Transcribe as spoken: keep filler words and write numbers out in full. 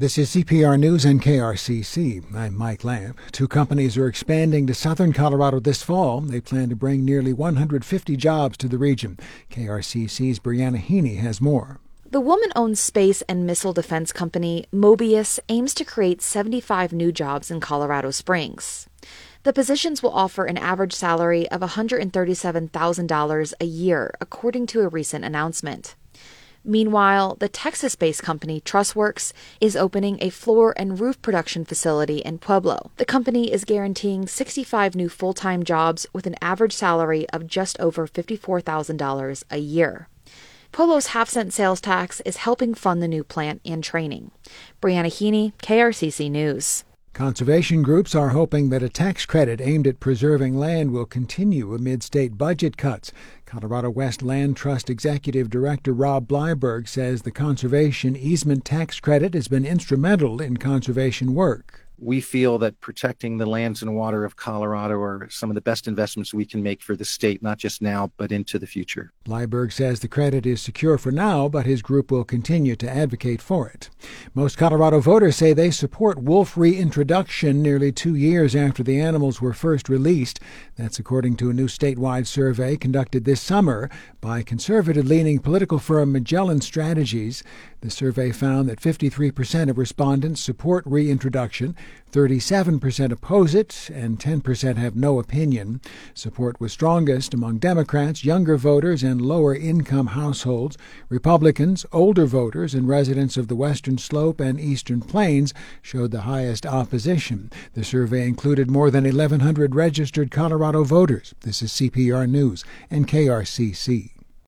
This is C P R News and K R C C. I'm Mike Lamb. Two companies are expanding to southern Colorado this fall. They plan to bring nearly one hundred fifty jobs to the region. K R C C's Brianna Heaney has more. The woman-owned space and missile defense company Mobius aims to create seventy-five new jobs in Colorado Springs. The positions will offer an average salary of one hundred thirty-seven thousand dollars a year, according to a recent announcement. Meanwhile, the Texas-based company TrussWorks is opening a floor and roof production facility in Pueblo. The company is guaranteeing sixty-five new full-time jobs with an average salary of just over fifty-four thousand dollars a year. Pueblo's half-cent sales tax is helping fund the new plant and training. Brianna Heaney, K R C C News. Conservation groups are hoping that a tax credit aimed at preserving land will continue amid state budget cuts. Colorado West Land Trust Executive Director Rob Bleiberg says the conservation easement tax credit has been instrumental in conservation work. We feel that protecting the lands and water of Colorado are some of the best investments we can make for the state, not just now, but into the future. Bleiberg says the credit is secure for now, but his group will continue to advocate for it. Most Colorado voters say they support wolf reintroduction nearly two years after the animals were first released. That's according to a new statewide survey conducted this summer by conservative-leaning political firm Magellan Strategies. The survey found that fifty-three percent of respondents support reintroduction, thirty-seven percent oppose it, and ten percent have no opinion. Support was strongest among Democrats, younger voters, and lower-income households. Republicans, older voters, and residents of the Western Slope and Eastern Plains showed the highest opposition. The survey included more than eleven hundred registered Colorado voters. This is C P R News and K R C C.